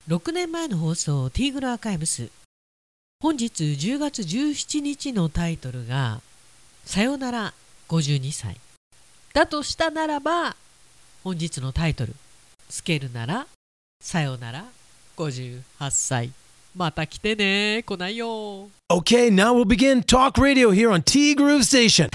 6年前の放送ティーグルアーカイブス。本日10月17日のタイトルがさよなら52歳だとしたならば、本日のタイトルつけるならさよなら58歳。また来てね、来ないよ。 Okay, now we'll begin Talk Radio here on T Groove Station.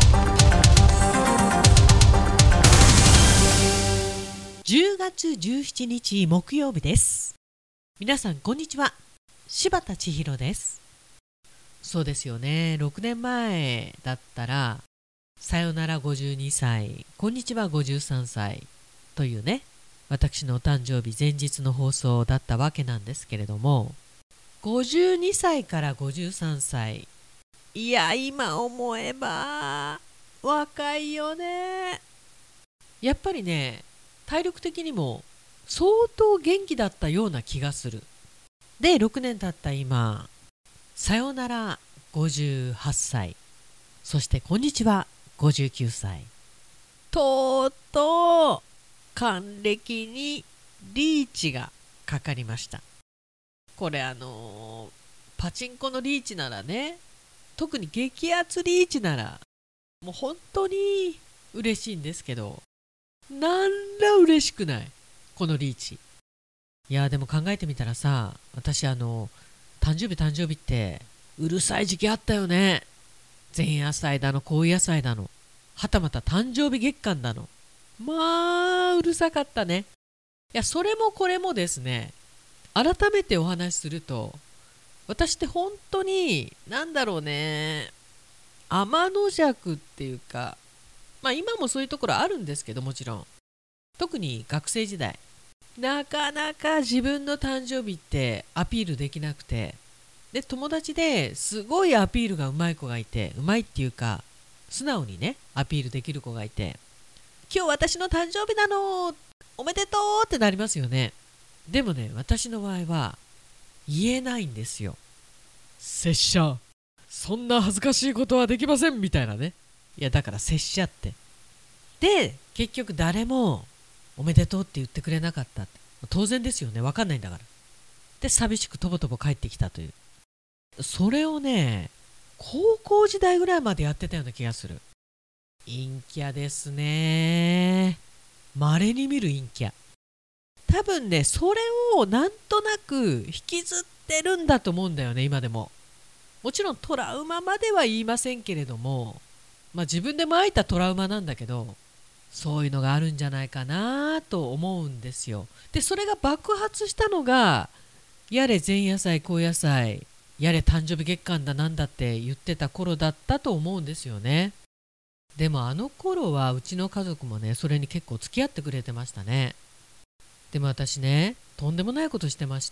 10月17日木曜日です。皆さんこんにちは、柴田千尋です。そうですよね、6年前だったらさよなら52歳、こんにちは53歳というね、私のお誕生日前日の放送だったわけなんですけれども、52歳から53歳、いや今思えば若いよね。やっぱりね、体力的にも相当元気だったような気がする。で、6年経った今、さよなら58歳、そしてこんにちは59歳、とうとう還暦にリーチがかかりました。これパチンコのリーチならね、特に激アツリーチならもう本当に嬉しいんですけど、なんら嬉しくないこのリーチ。いやでも考えてみたらさ、私誕生日ってうるさい時期あったよね。前夜祭だの後夜祭だの、はたまた誕生日月間だの、まあうるさかったね。いやそれもこれもですね、改めてお話しすると、私って本当になんだろうね、天の弱っていうか、まあ今もそういうところあるんですけど、もちろん特に学生時代なかなか自分の誕生日ってアピールできなくて、で友達ですごいアピールがうまい子がいて、うまいっていうか素直にねアピールできる子がいて、今日私の誕生日なのおめでとうってなりますよね。でもね、私の場合は言えないんですよ。拙者そんな恥ずかしいことはできませんみたいなね。いやだから拙者って、で結局誰もおめでとうって言ってくれなかったって、当然ですよね、分かんないんだから。で寂しくとぼとぼ帰ってきたという、それをね高校時代ぐらいまでやってたような気がする。陰キャですね。稀に見る陰キャ。多分ね、それをなんとなく引きずってるんだと思うんだよね、今でも。もちろんトラウマまでは言いませんけれども、まあ自分でも吐いたトラウマなんだけど、そういうのがあるんじゃないかなと思うんですよ。でそれが爆発したのが、やれ前夜祭後夜祭、やれ誕生日月間だなんだって言ってた頃だったと思うんですよね。でもあの頃はうちの家族もね、それに結構付き合ってくれてましたね。でも私ね、とんでもないことしてまして、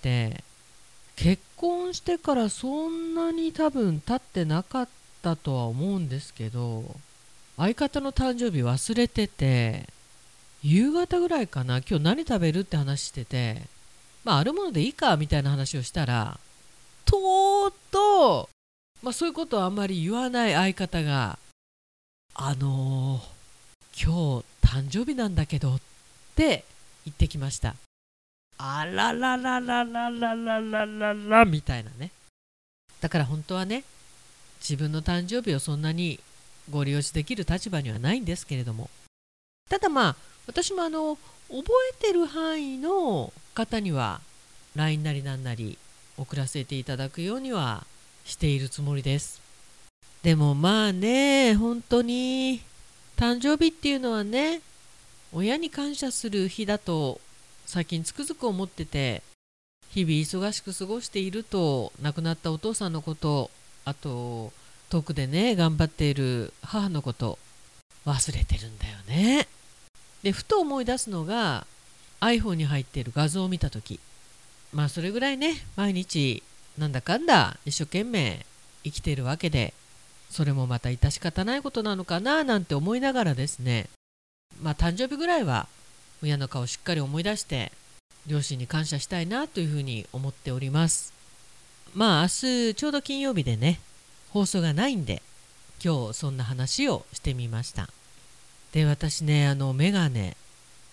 結婚してからそんなに多分経ってなかったとは思うんですけど、相方の誕生日忘れてて、夕方ぐらいかな、今日何食べるって話してて、まああるものでいいかみたいな話をしたら、とうとう、まあそういうことはあんまり言わない相方が、今日誕生日なんだけどって言ってきました。あららららららららららみたいなね。だから本当はね、自分の誕生日をそんなにご利用しできる立場にはないんですけれども、ただまあ私も覚えてる範囲の方には LINE なりなんなり送らせていただくようにはしているつもりです。でもまあね、本当に誕生日っていうのはね、親に感謝する日だと最近つくづく思ってて、日々忙しく過ごしていると亡くなったお父さんのこと、あと遠くでね頑張っている母のこと忘れてるんだよね。でふと思い出すのが iPhone に入っている画像を見たとき、まあそれぐらいね毎日なんだかんだ一生懸命生きているわけで、それもまた致し方ないことなのかななんて思いながらですね、まあ誕生日ぐらいは親の顔をしっかり思い出して両親に感謝したいなというふうに思っております。まあ明日ちょうど金曜日でね放送がないんで、今日そんな話をしてみました。で私ねメガネ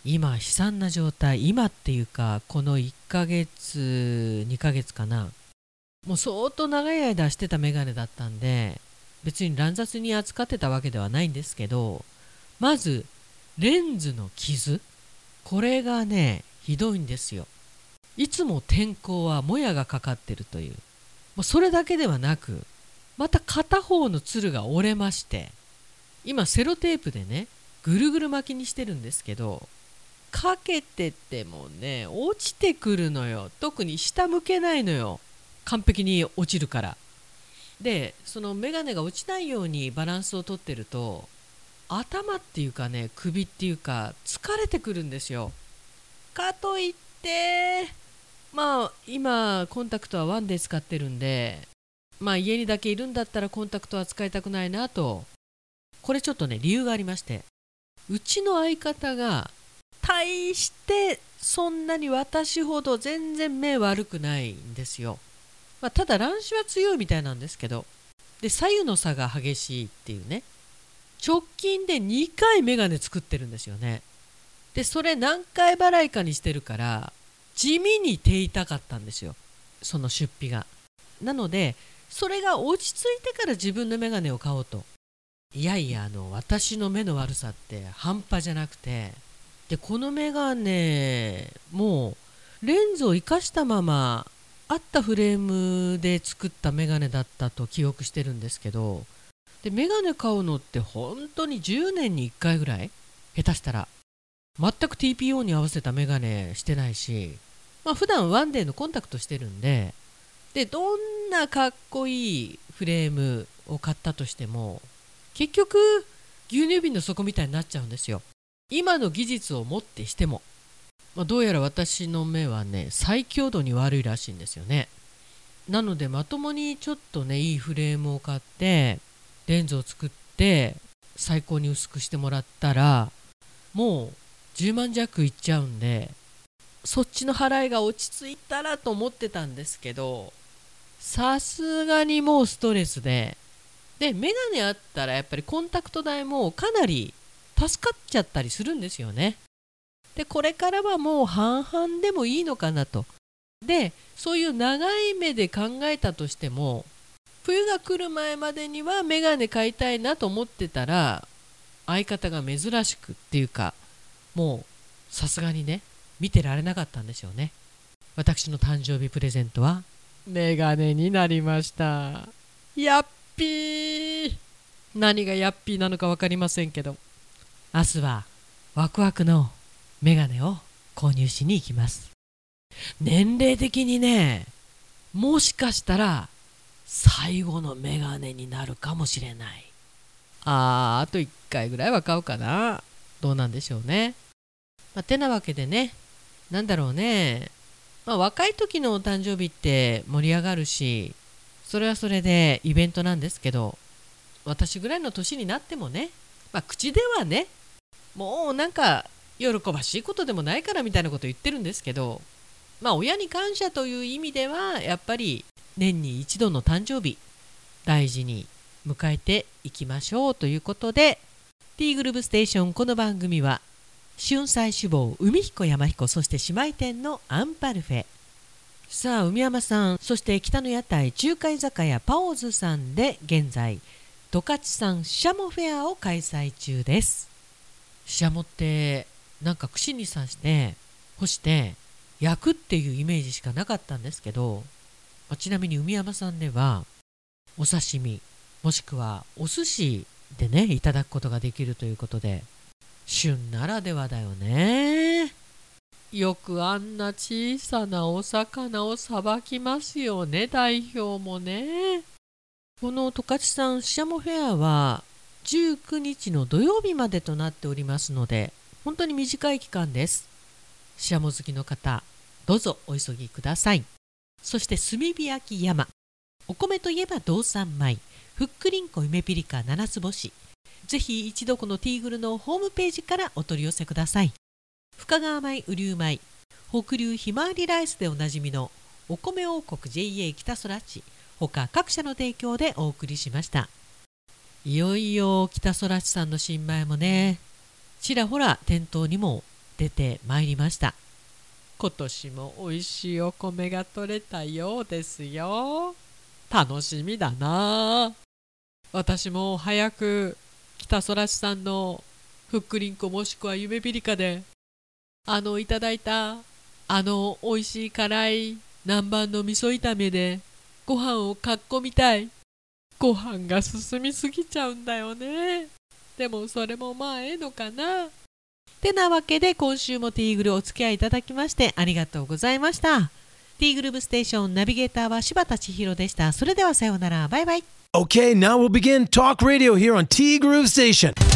今悲惨な状態、今っていうかこの1ヶ月2ヶ月かな、もう相当長い間してたメガネだったんで別に乱雑に扱ってたわけではないんですけど、まずレンズの傷、これがねひどいんですよ。いつも天候はもやがかかってるという、もうそれだけではなくまた片方のつるが折れまして、今セロテープでねぐるぐる巻きにしてるんですけど、かけててもね落ちてくるのよ。特に下向けないのよ、完璧に落ちるから。でそのメガネが落ちないようにバランスをとってると頭っていうかね首っていうか疲れてくるんですよ。かといってまあ今コンタクトはワンで使ってるんで、まあ家にだけいるんだったらコンタクトは使いたくないなと。これちょっとね理由がありまして、うちの相方が大してそんなに私ほど全然目悪くないんですよ。まあ、ただ乱視は強いみたいなんですけど、で左右の差が激しいっていうね、直近で2回メガネ作ってるんですよね。でそれ何回払いかにしてるから地味に手痛かったんですよ、その出費が。なのでそれが落ち着いてから自分のメガネを買おうと。いやいや私の目の悪さって半端じゃなくて、でこのメガネもうレンズを生かしたままあったフレームで作ったメガネだったと記憶してるんですけど、でメガネ買うのって本当に10年に1回ぐらい、下手したら全く TPO に合わせたメガネしてないし、まあ普段ワンデーのコンタクトしてるんで、でどんなかっこいいフレームを買ったとしても結局牛乳瓶の底みたいになっちゃうんですよ、今の技術をもってしても。まあ、どうやら私の目はね最強度に悪いらしいんですよね。なのでまともにちょっとねいいフレームを買ってレンズを作って最高に薄くしてもらったらもう10万弱いっちゃうんで、そっちの払いが落ち着いたらと思ってたんですけど、さすがにもうストレスで、でメガネあったらやっぱりコンタクト代もかなり助かっちゃったりするんですよね。でこれからはもう半々でもいいのかなと。でそういう長い目で考えたとしても冬が来る前までにはメガネ買いたいなと思ってたら、相方が珍しくっていうかもうさすがにね見てられなかったんですよね。私の誕生日プレゼントはメガネになりました。やっぴー。何がやっぴーなのか分かりませんけど、明日はワクワクのメガネを購入しに行きます。年齢的にねもしかしたら最後のメガネになるかもしれない。あと1回ぐらいは買うかな。どうなんでしょうね。てなわけでね、なんだろうね、若い時のお誕生日って盛り上がるし、それはそれでイベントなんですけど、私ぐらいの年になってもね、口ではねもうなんか喜ばしいことでもないからみたいなこと言ってるんですけど、親に感謝という意味ではやっぱり年に一度の誕生日大事に迎えていきましょうということで、 T グルーブステーション、この番組は春菜志望、海彦山彦、そして姉妹店のアンパルフェ。さあ海山さん、そして北の屋台中華居酒屋パオズさんで現在十勝産シャモフェアを開催中です。シャモってなんか串に刺して干して焼くっていうイメージしかなかったんですけど、ちなみに海山さんではお刺身もしくはお寿司でねいただくことができるということで、旬ならではだよね。よくあんな小さなお魚をさばきますよね、代表もね。この十勝産シャモフェアは19日の土曜日までとなっておりますので、本当に短い期間です。シャモ好きの方どうぞお急ぎください。そして炭火焼き山、お米といえば道産米、ふっくりんこ夢ピリカ7つ星、ぜひ一度このティーグルのホームページからお取り寄せください。深川米、雨竜米、北流ひまわりライスでおなじみのお米王国 JA 北空地、他各社の提供でお送りしました。いよいよ北空地さんの新米もねちらほら店頭にも出てまいりました。今年も美味しいお米が取れたようですよ。楽しみだな。私も早く北そらしさんのふっくりんこもしくはゆめぴりかでいただいた美味しい辛い南蛮の味噌炒めでご飯をかっこみたい。ご飯が進みすぎちゃうんだよね。でもそれもまあええのかな。てなわけで今週もティーグルお付き合いいただきましてありがとうございました。ティーグルーブステーションナビゲーターは柴田千尋でした。それではさようなら。バイバイ。 Okay, now we'll begin Talk Radio here on T Groove Station.